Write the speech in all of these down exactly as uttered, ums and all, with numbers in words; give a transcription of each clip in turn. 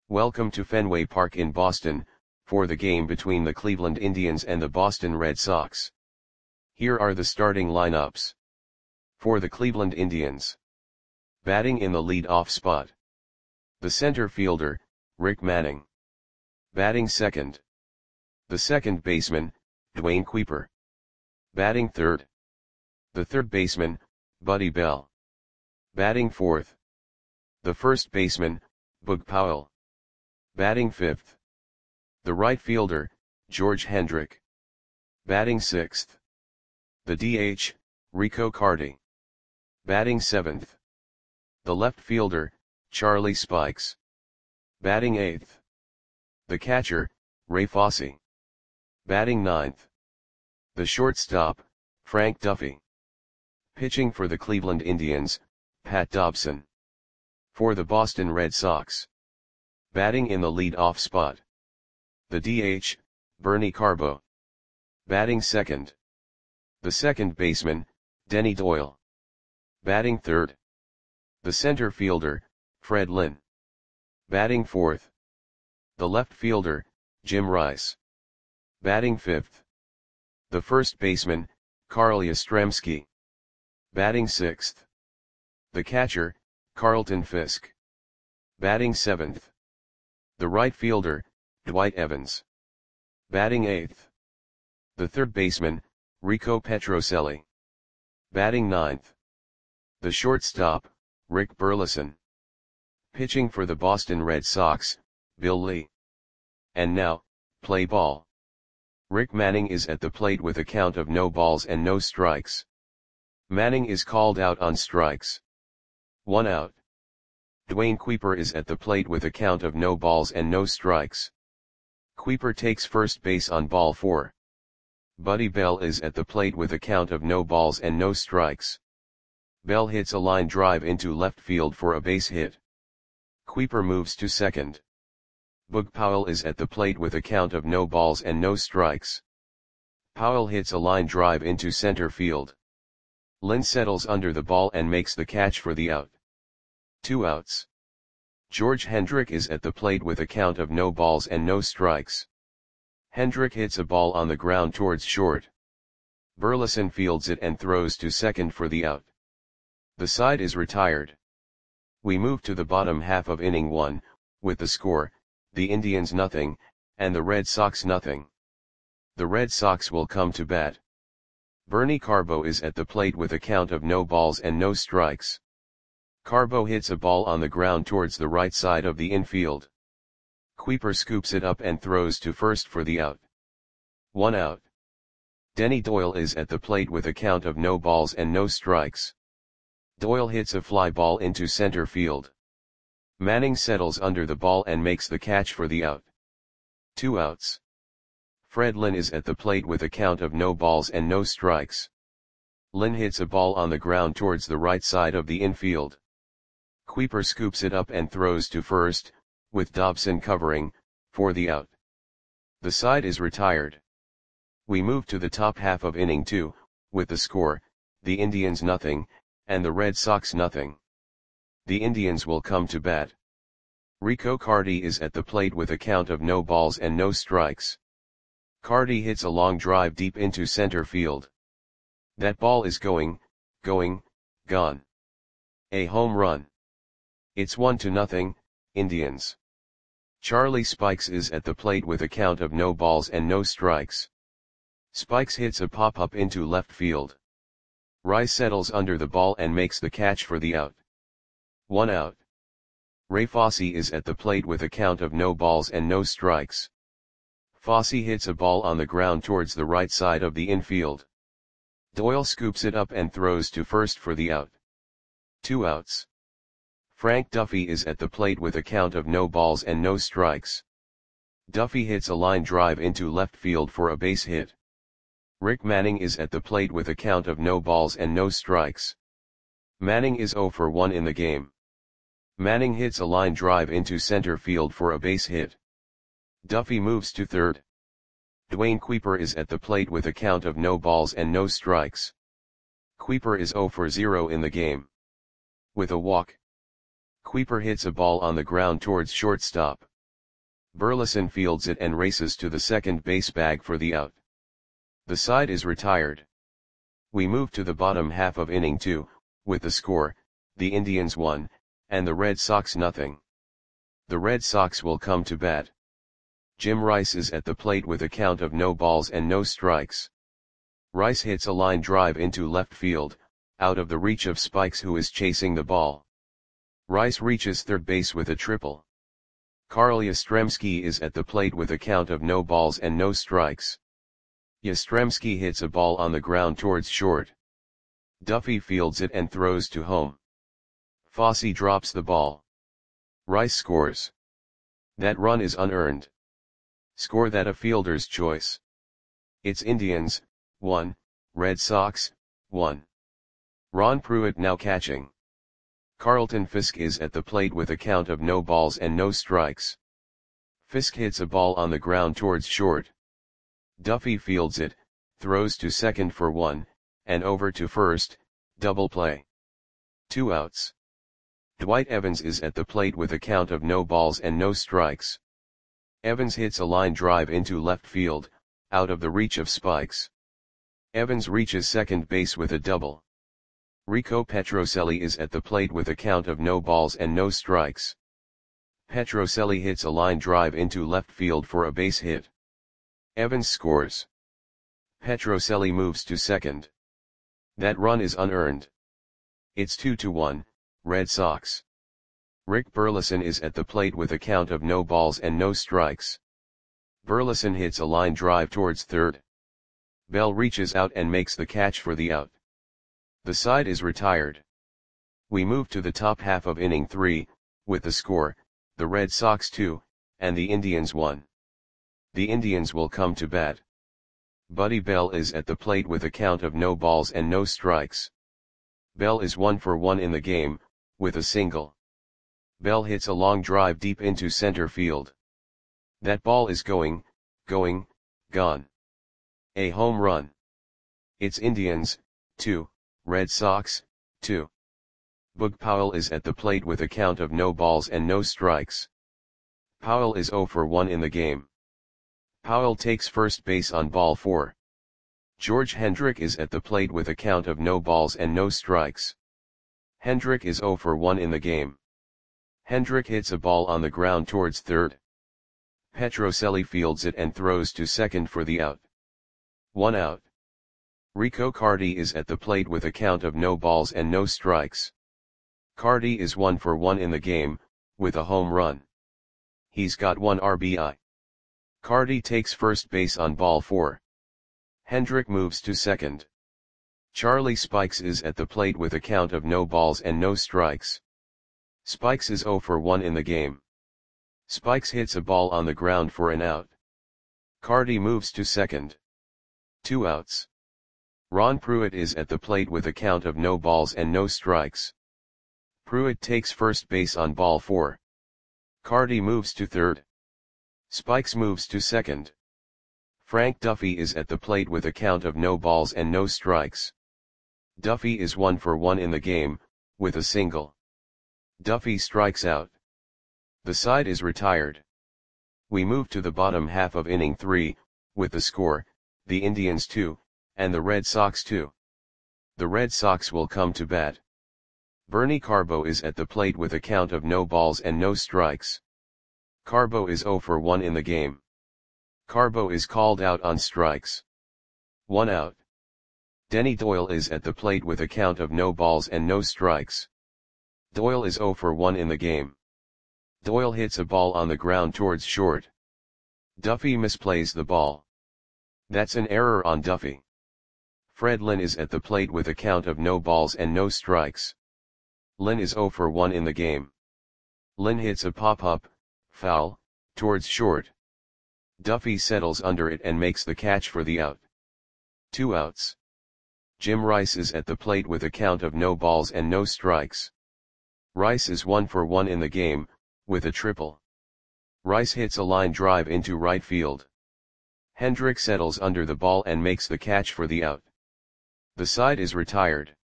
Welcome to Fenway Park in Boston, for the game between the Cleveland Indians and the Boston Red Sox. Here are the starting lineups. For the Cleveland Indians. Batting in the lead-off spot. The center fielder, Rick Manning. Batting second. The second baseman, Dwayne Kuiper. Batting third. The third baseman, Buddy Bell. Batting fourth. The first baseman, Boog Powell. Batting fifth. The right fielder, George Hendrick. Batting sixth. The D H, Rico Carty. Batting seventh. The left fielder, Charlie Spikes. Batting eighth. The catcher, Ray Fosse. Batting ninth. The shortstop, Frank Duffy. Pitching for the Cleveland Indians, Pat Dobson. For the Boston Red Sox. Batting in the lead-off spot. The D H, Bernie Carbo. Batting second. The second baseman, Denny Doyle. Batting third. The center fielder, Fred Lynn. Batting fourth. The left fielder, Jim Rice. Batting fifth. The first baseman, Carl Yastrzemski. Batting sixth. The catcher, Carlton Fisk. Batting seventh. The right fielder, Dwight Evans. Batting eighth. The third baseman, Rico Petrocelli. Batting ninth. The shortstop, Rick Burleson. Pitching for the Boston Red Sox, Bill Lee. And now, play ball. Rick Manning is at the plate with a count of no balls and no strikes. Manning is called out on strikes. One out. Dwayne Kuiper is at the plate with a count of no balls and no strikes. Kuiper takes first base on ball four. Buddy Bell is at the plate with a count of no balls and no strikes. Bell hits a line drive into left field for a base hit. Kuiper moves to second. Boog Powell is at the plate with a count of no balls and no strikes. Powell hits a line drive into center field. Lynn settles under the ball and makes the catch for the out. Two outs. George Hendrick is at the plate with a count of no balls and no strikes. Hendrick hits a ball on the ground towards short. Burleson fields it and throws to second for the out. The side is retired. We move to the bottom half of inning one, with the score, the Indians nothing, and the Red Sox nothing. The Red Sox will come to bat. Bernie Carbo is at the plate with a count of no balls and no strikes. Carbo hits a ball on the ground towards the right side of the infield. Kuiper scoops it up and throws to first for the out. One out. Denny Doyle is at the plate with a count of no balls and no strikes. Doyle hits a fly ball into center field. Manning settles under the ball and makes the catch for the out. Two outs. Fred Lynn is at the plate with a count of no balls and no strikes. Lynn hits a ball on the ground towards the right side of the infield. Kuiper scoops it up and throws to first, with Dobson covering, for the out. The side is retired. We move to the top half of inning two, with the score, the Indians nothing, and the Red Sox nothing. The Indians will come to bat. Rico Carty is at the plate with a count of no balls and no strikes. Carty hits a long drive deep into center field. That ball is going, going, gone. A home run. It's one to nothing, Indians. Charlie Spikes is at the plate with a count of no balls and no strikes. Spikes hits a pop-up into left field. Rice settles under the ball and makes the catch for the out. One out. Ray Fosse is at the plate with a count of no balls and no strikes. Fosse hits a ball on the ground towards the right side of the infield. Doyle scoops it up and throws to first for the out. Two outs. Frank Duffy is at the plate with a count of no balls and no strikes. Duffy hits a line drive into left field for a base hit. Rick Manning is at the plate with a count of no balls and no strikes. Manning is zero for one in the game. Manning hits a line drive into center field for a base hit. Duffy moves to third. Dwayne Kuiper is at the plate with a count of no balls and no strikes. Kuiper is zero for zero in the game. With a walk, Kuiper hits a ball on the ground towards shortstop. Burleson fields it and races to the second base bag for the out. The side is retired. We move to the bottom half of inning two, with the score, the Indians one, and the Red Sox nothing. The Red Sox will come to bat. Jim Rice is at the plate with a count of no balls and no strikes. Rice hits a line drive into left field, out of the reach of Spikes, who is chasing the ball. Rice reaches third base with a triple. Carl Yastrzemski is at the plate with a count of no balls and no strikes. Yastrzemski hits a ball on the ground towards short. Duffy fields it and throws to home. Fosse drops the ball. Rice scores. That run is unearned. Score that a fielder's choice. It's Indians, one, Red Sox, one. Ron Pruitt now catching. Carlton Fisk is at the plate with a count of no balls and no strikes. Fisk hits a ball on the ground towards short. Duffy fields it, throws to second for one, and over to first, double play. Two outs. Dwight Evans is at the plate with a count of no balls and no strikes. Evans hits a line drive into left field, out of the reach of Spikes. Evans reaches second base with a double. Rico Petrocelli is at the plate with a count of no balls and no strikes. Petrocelli hits a line drive into left field for a base hit. Evans scores. Petrocelli moves to second. That run is unearned. It's two to one, Red Sox. Rick Burleson is at the plate with a count of no balls and no strikes. Burleson hits a line drive towards third. Bell reaches out and makes the catch for the out. The side is retired. We move to the top half of inning three, with the score, the Red Sox two, and the Indians one. The Indians will come to bat. Buddy Bell is at the plate with a count of no balls and no strikes. Bell is one for one in the game, with a single. Bell hits a long drive deep into center field. That ball is going, going, gone. A home run. It's Indians, two, Red Sox, two. Boog Powell is at the plate with a count of no balls and no strikes. Powell is zero for one in the game. Powell takes first base on ball four. George Hendrick is at the plate with a count of no balls and no strikes. Hendrick is zero for one in the game. Hendrick hits a ball on the ground towards third. Petrocelli fields it and throws to second for the out. One out. Rico Carty is at the plate with a count of no balls and no strikes. Carty is one for one in the game, with a home run. He's got one R B I. Carty takes first base on ball four. Hendrick moves to second. Charlie Spikes is at the plate with a count of no balls and no strikes. Spikes is zero for one in the game. Spikes hits a ball on the ground for an out. Carty moves to second. Two outs. Ron Pruitt is at the plate with a count of no balls and no strikes. Pruitt takes first base on ball four. Carty moves to third. Spikes moves to second. Frank Duffy is at the plate with a count of no balls and no strikes. Duffy is one for one in the game, with a single. Duffy strikes out. The side is retired. We move to the bottom half of inning three, with the score, the Indians two, and the Red Sox two. The Red Sox will come to bat. Bernie Carbo is at the plate with a count of no balls and no strikes. Carbo is zero for one in the game. Carbo is called out on strikes. One out. Denny Doyle is at the plate with a count of no balls and no strikes. Doyle is zero for one in the game. Doyle hits a ball on the ground towards short. Duffy misplays the ball. That's an error on Duffy. Fred Lynn is at the plate with a count of no balls and no strikes. Lynn is zero for one in the game. Lynn hits a pop-up, foul, towards short. Duffy settles under it and makes the catch for the out. Two outs. Jim Rice is at the plate with a count of no balls and no strikes. Rice is one for one in the game, with a triple. Rice hits a line drive into right field. Hendrick settles under the ball and makes the catch for the out. The side is retired.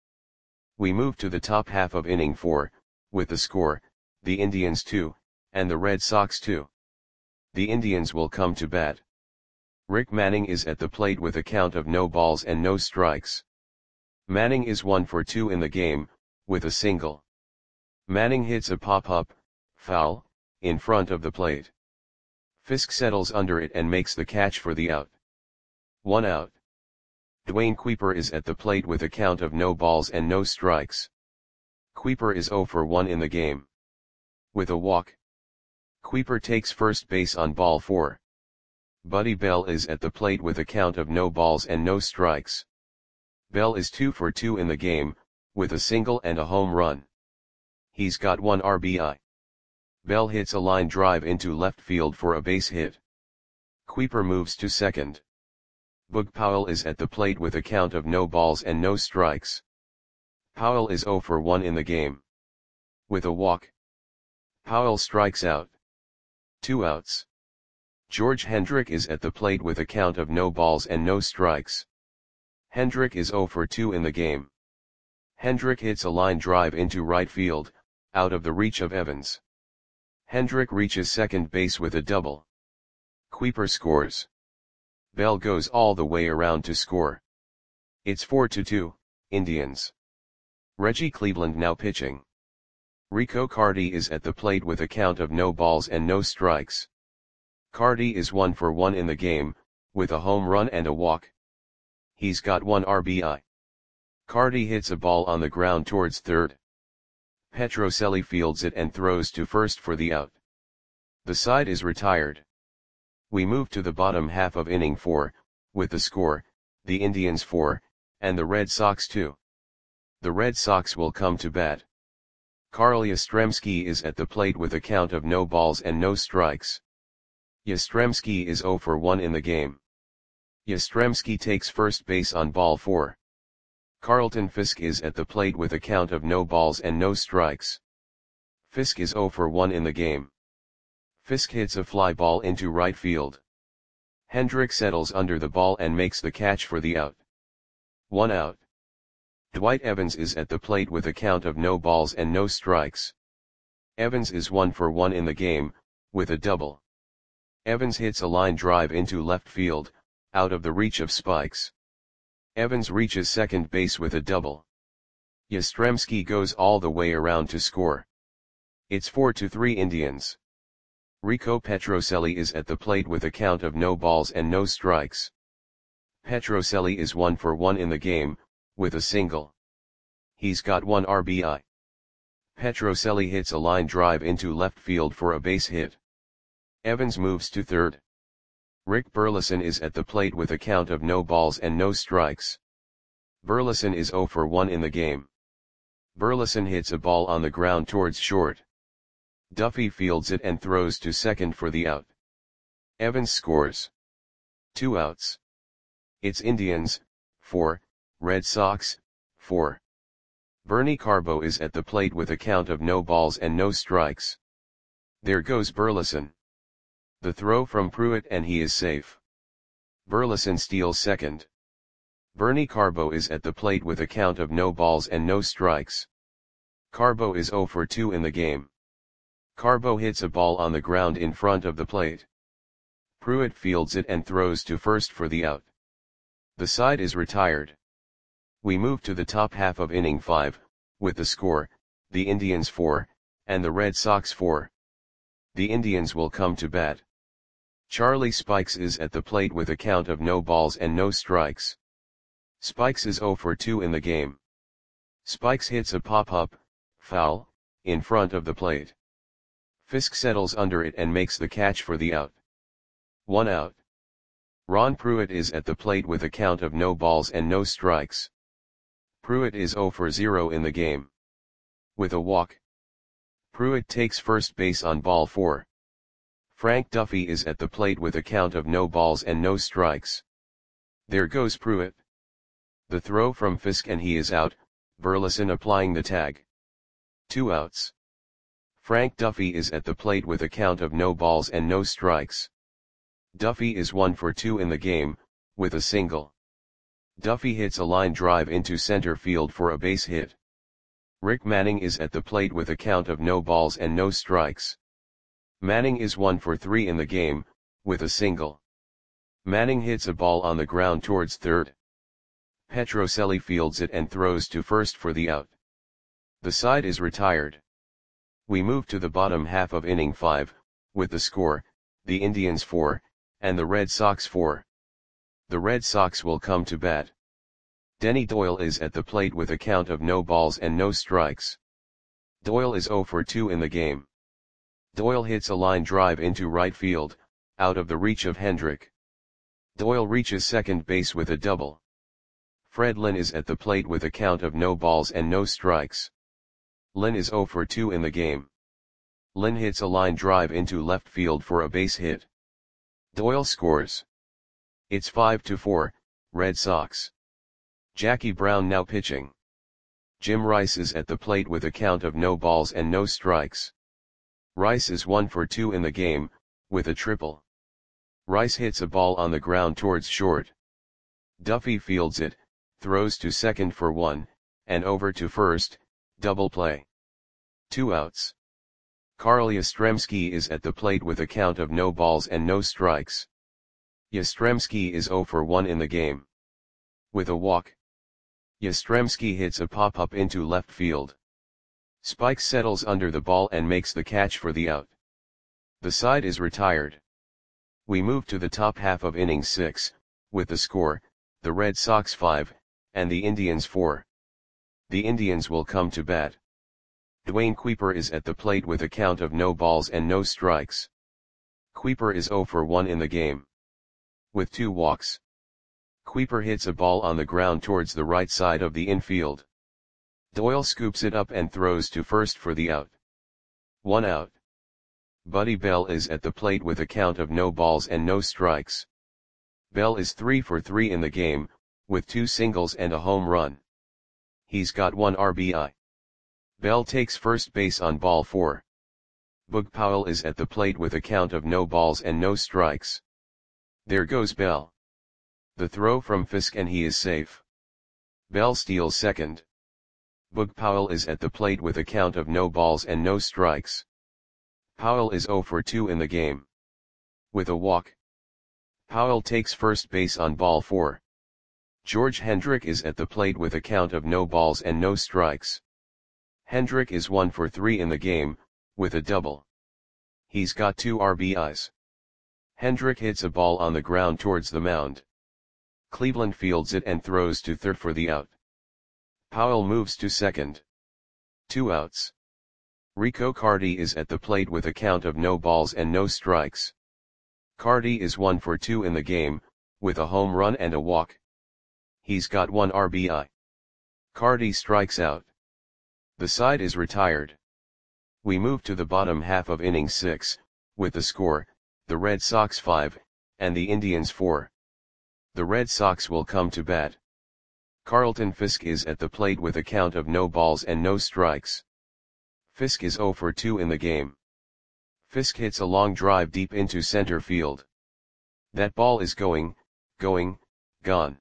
We move to the top half of inning four, with the score, the Indians two, and the Red Sox two. the Indians will come to bat. Rick Manning is at the plate with a count of no balls and no strikes. Manning is one for two in the game, with a single. Manning hits a pop-up, foul, in front of the plate. Fisk settles under it and makes the catch for the out. One out. Dwayne Kuiper is at the plate with a count of no balls and no strikes. Kuiper is zero for one in the game. With a walk. Kuiper takes first base on ball four. Buddy Bell is at the plate with a count of no balls and no strikes. Bell is two for two in the game, with a single and a home run. He's got one R B I. Bell hits a line drive into left field for a base hit. Kuiper moves to second. Boog Powell is at the plate with a count of no balls and no strikes. Powell is zero for one in the game. With a walk. Powell strikes out. Two outs. George Hendrick is at the plate with a count of no balls and no strikes. Hendrick is zero for two in the game. Hendrick hits a line drive into right field, out of the reach of Evans. Hendrick reaches second base with a double. Kuiper scores. Bell goes all the way around to score. It's four to two, Indians. Reggie Cleveland now pitching. Rico Carty is at the plate with a count of no balls and no strikes. Carty is one for one in the game, with a home run and a walk. He's got one R B I. Carty hits a ball on the ground towards third. Petrocelli fields it and throws to first for the out. The side is retired. We move to the bottom half of inning four, with the score, the Indians four, and the Red Sox two. The Red Sox will come to bat. Carl Yastrzemski is at the plate with a count of no balls and no strikes. Yastrzemski is zero for one in the game. Yastrzemski takes first base on ball four. Carlton Fisk is at the plate with a count of no balls and no strikes. Fisk is zero for one in the game. Fisk hits a fly ball into right field. Hendrick settles under the ball and makes the catch for the out. One out. Dwight Evans is at the plate with a count of no balls and no strikes. Evans is one for one in the game, with a double. Evans hits a line drive into left field, out of the reach of Spikes. Evans reaches second base with a double. Yastrzemski goes all the way around to score. It's four to three Indians. Rico Petrocelli is at the plate with a count of no balls and no strikes. Petrocelli is one for one in the game, with a single. He's got one R B I. Petrocelli hits a line drive into left field for a base hit. Evans moves to third. Rick Burleson is at the plate with a count of no balls and no strikes. Burleson is zero for one in the game. Burleson hits a ball on the ground towards short. Duffy fields it and throws to second for the out. Evans scores. Two outs. It's Indians, four, Red Sox, four. Bernie Carbo is at the plate with a count of no balls and no strikes. There goes Burleson. The throw from Pruitt and he is safe. Burleson steals second. Bernie Carbo is at the plate with a count of no balls and no strikes. Carbo is zero for two in the game. Carbo hits a ball on the ground in front of the plate. Pruitt fields it and throws to first for the out. The side is retired. We move to the top half of inning five, with the score, the Indians four, and the Red Sox four. The Indians will come to bat. Charlie Spikes is at the plate with a count of no balls and no strikes. Spikes is zero for two in the game. Spikes hits a pop-up, foul, in front of the plate. Fisk settles under it and makes the catch for the out. One out. Ron Pruitt is at the plate with a count of no balls and no strikes. Pruitt is zero for zero in the game. With a walk. Pruitt takes first base on ball four. Frank Duffy is at the plate with a count of no balls and no strikes. There goes Pruitt. The throw from Fisk and he is out, Burleson applying the tag. Two outs. Frank Duffy is at the plate with a count of no balls and no strikes. Duffy is one for two in the game, with a single. Duffy hits a line drive into center field for a base hit. Rick Manning is at the plate with a count of no balls and no strikes. Manning is one for three in the game, with a single. Manning hits a ball on the ground towards third. Petrocelli fields it and throws to first for the out. The side is retired. We move to the bottom half of inning five, with the score, the Indians four, and the Red Sox four. The Red Sox will come to bat. Denny Doyle is at the plate with a count of no balls and no strikes. Doyle is oh for two in the game. Doyle hits a line drive into right field, out of the reach of Hendrick. Doyle reaches second base with a double. Fred Lynn is at the plate with a count of no balls and no strikes. Lynn is oh for two in the game. Lynn hits a line drive into left field for a base hit. Doyle scores. It's five to four, Red Sox. Jackie Brown now pitching. Jim Rice is at the plate with a count of no balls and no strikes. Rice is one for two in the game, with a triple. Rice hits a ball on the ground towards short. Duffy fields it, throws to second for one, and over to first, double play. Two outs. Carl Yastrzemski is at the plate with a count of no balls and no strikes. Yastrzemski is oh for one in the game. With a walk. Yastrzemski hits a pop-up into left field. Spike settles under the ball and makes the catch for the out. The side is retired. We move to the top half of inning six, with the score, the Red Sox five, and the Indians four. The Indians will come to bat. Dwayne Kuiper is at the plate with a count of no balls and no strikes. Kuiper is oh for one in the game. With two walks. Kuiper hits a ball on the ground towards the right side of the infield. Doyle scoops it up and throws to first for the out. One out. Buddy Bell is at the plate with a count of no balls and no strikes. Bell is three for three in the game, with two singles and a home run. He's got one R B I. Bell takes first base on ball four. Boog Powell is at the plate with a count of no balls and no strikes. There goes Bell. The throw from Fisk and he is safe. Bell steals second. Boog Powell is at the plate with a count of no balls and no strikes. Powell is oh for two in the game. With a walk. Powell takes first base on ball four. George Hendrick is at the plate with a count of no balls and no strikes. Hendrick is one for three in the game, with a double. He's got two R B Is. Hendrick hits a ball on the ground towards the mound. Cleveland fields it and throws to third for the out. Powell moves to second. Two outs. Rico Carty is at the plate with a count of no balls and no strikes. Carty is one for two in the game, with a home run and a walk. He's got one R B I. Carty strikes out. The side is retired. We move to the bottom half of inning six, with the score, the Red Sox five, and the Indians four. The Red Sox will come to bat. Carlton Fisk is at the plate with a count of no balls and no strikes. Fisk is oh for two in the game. Fisk hits a long drive deep into center field. That ball is going, going, gone.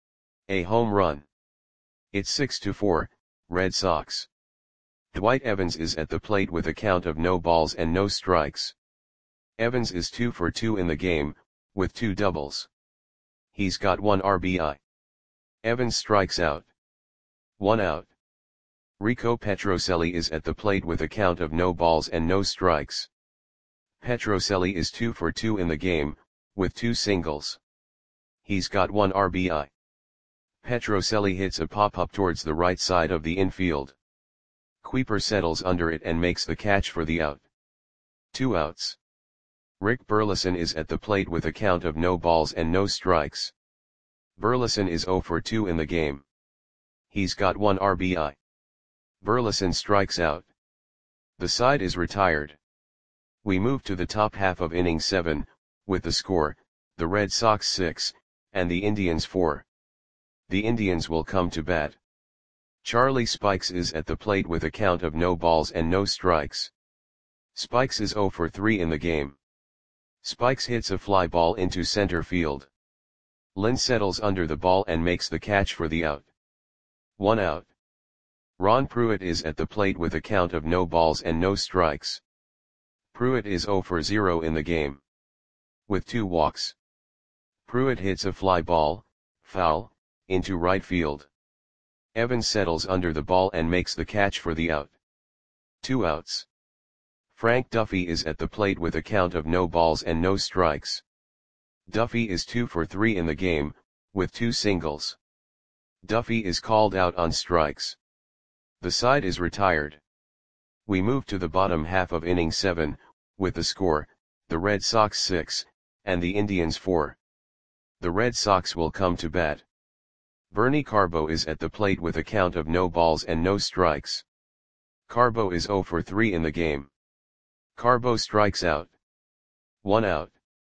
A home run. It's six to four, Red Sox. Dwight Evans is at the plate with a count of no balls and no strikes. Evans is two for two in the game, with two doubles. He's got one R B I. Evans strikes out. One out. Rico Petrocelli is at the plate with a count of no balls and no strikes. Petrocelli is two for two in the game, with two singles. He's got one R B I. Petrocelli hits a pop-up towards the right side of the infield. Kuiper settles under it and makes the catch for the out. Two outs. Rick Burleson is at the plate with a count of no balls and no strikes. Burleson is oh for two in the game. He's got one R B I. Burleson strikes out. The side is retired. We move to the top half of inning seven, with the score, the Red Sox six, and the Indians four. The Indians will come to bat. Charlie Spikes is at the plate with a count of no balls and no strikes. Spikes is oh for three in the game. Spikes hits a fly ball into center field. Lynn settles under the ball and makes the catch for the out. One out. Ron Pruitt is at the plate with a count of no balls and no strikes. Pruitt is zero for zero in the game. With two walks. Pruitt hits a fly ball, foul, into right field. Evans settles under the ball and makes the catch for the out. Two outs. Frank Duffy is at the plate with a count of no balls and no strikes. Duffy is two for three in the game, with two singles. Duffy is called out on strikes. The side is retired. We move to the bottom half of inning seven, with the score, the Red Sox six, and the Indians four. The Red Sox will come to bat. Bernie Carbo is at the plate with a count of no balls and no strikes. Carbo is zero for three in the game. Carbo strikes out. One out.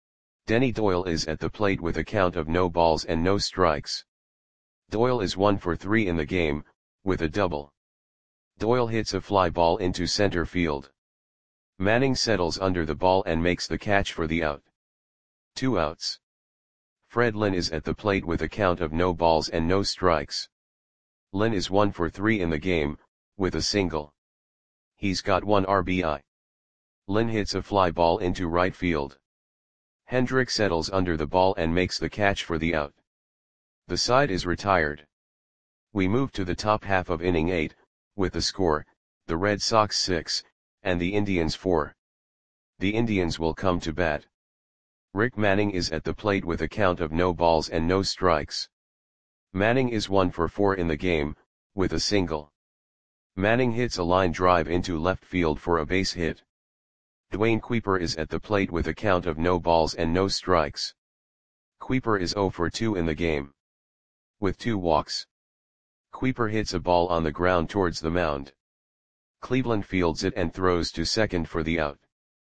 Denny Doyle is at the plate with a count of no balls and no strikes. Doyle is one for three in the game, with a double. Doyle hits a fly ball into center field. Manning settles under the ball and makes the catch for the out. Two outs. Fred Lynn is at the plate with a count of no balls and no strikes. Lynn is one for three in the game, with a single. He's got one R B I. Lynn hits a fly ball into right field. Hendrick settles under the ball and makes the catch for the out. The side is retired. We move to the top half of inning eight, with the score, the Red Sox six, and the Indians four. The Indians will come to bat. Rick Manning is at the plate with a count of no balls and no strikes. Manning is one for four in the game, with a single. Manning hits a line drive into left field for a base hit. Dwayne Kuiper is at the plate with a count of no balls and no strikes. Kuiper is zero for two in the game. With two walks. Kuiper hits a ball on the ground towards the mound. Cleveland fields it and throws to second for the out.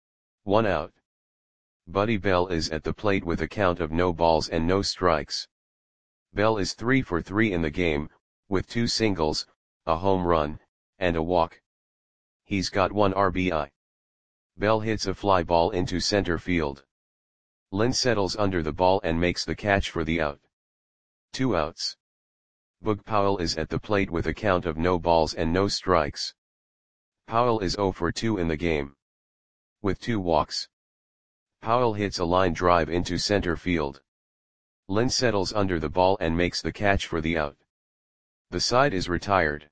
One out. Buddy Bell is at the plate with a count of no balls and no strikes. Bell is three for three in the game, with two singles, a home run, and a walk. He's got one R B I. Bell hits a fly ball into center field. Lynn settles under the ball and makes the catch for the out. Two outs. Boog Powell is at the plate with a count of no balls and no strikes. Powell is zero for two in the game. With two walks. Powell hits a line drive into center field. Lynn settles under the ball and makes the catch for the out. The side is retired.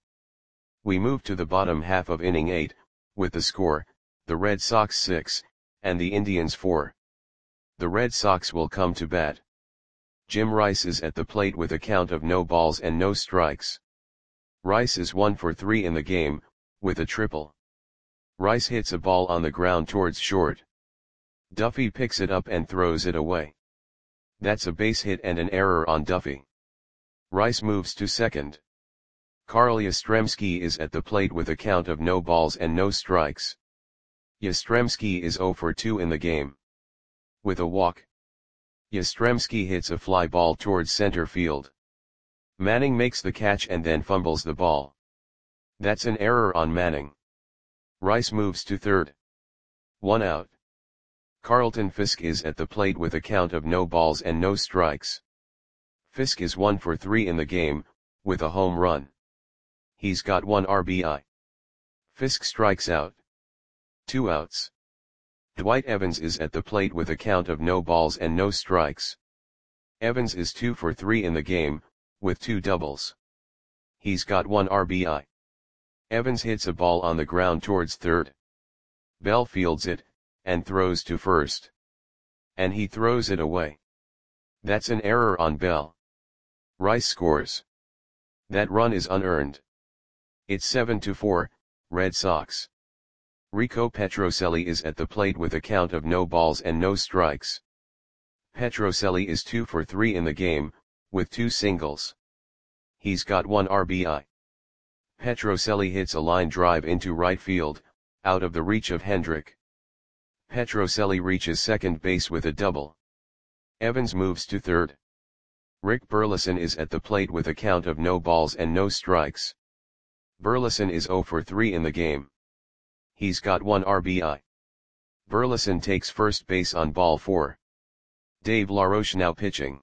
We move to the bottom half of inning eight, with the score, the Red Sox six, and the Indians four. The Red Sox will come to bat. Jim Rice is at the plate with a count of no balls and no strikes. Rice is one for three in the game, with a triple. Rice hits a ball on the ground towards short. Duffy picks it up and throws it away. That's a base hit and an error on Duffy. Rice moves to second. Carl Yastrzemski is at the plate with a count of no balls and no strikes. Yastrzemski is zero for two in the game. With a walk. Yastrzemski hits a fly ball towards center field. Manning makes the catch and then fumbles the ball. That's an error on Manning. Rice moves to third. One out. Carlton Fisk is at the plate with a count of no balls and no strikes. Fisk is one for three in the game, with a home run. He's got one R B I. Fisk strikes out. Two outs. Dwight Evans is at the plate with a count of no balls and no strikes. Evans is two for three in the game, with two doubles. He's got one R B I. Evans hits a ball on the ground towards third. Bell fields it, and throws to first. And he throws it away. That's an error on Bell. Rice scores. That run is unearned. It's seven to four, Red Sox. Rico Petrocelli is at the plate with a count of no balls and no strikes. Petrocelli is two for three in the game, with two singles. He's got one R B I. Petrocelli hits a line drive into right field, out of the reach of Hendrick. Petrocelli reaches second base with a double. Evans moves to third. Rick Burleson is at the plate with a count of no balls and no strikes. Burleson is zero for three in the game. He's got one R B I. Burleson takes first base on ball four. Dave LaRoche now pitching.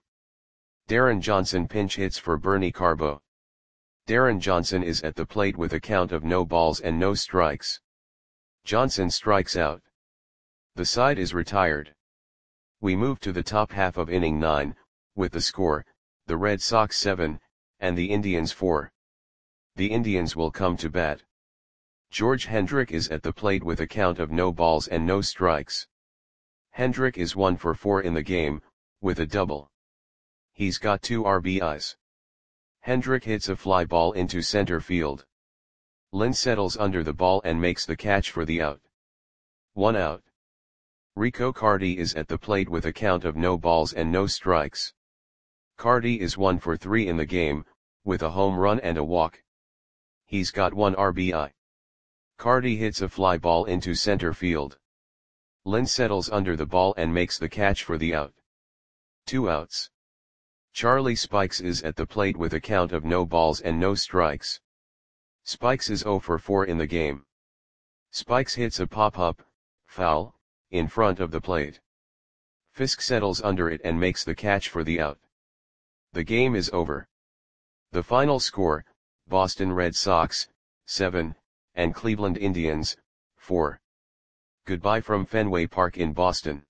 Darren Johnson pinch hits for Bernie Carbo. Darren Johnson is at the plate with a count of no balls and no strikes. Johnson strikes out. The side is retired. We move to the top half of inning nine, with the score, the Red Sox seven, and the Indians four. The Indians will come to bat. George Hendrick is at the plate with a count of no balls and no strikes. Hendrick is one for four in the game, with a double. He's got two R B Is. Hendrick hits a fly ball into center field. Lynn settles under the ball and makes the catch for the out. One out. Rico Carty is at the plate with a count of no balls and no strikes. Carty is one for three in the game, with a home run and a walk. He's got one R B I. Carty hits a fly ball into center field. Lynn settles under the ball and makes the catch for the out. Two outs. Charlie Spikes is at the plate with a count of no balls and no strikes. Spikes is zero for four in the game. Spikes hits a pop-up, foul, in front of the plate. Fisk settles under it and makes the catch for the out. The game is over. The final score, Boston Red Sox, seven, and Cleveland Indians, four. Goodbye from Fenway Park in Boston.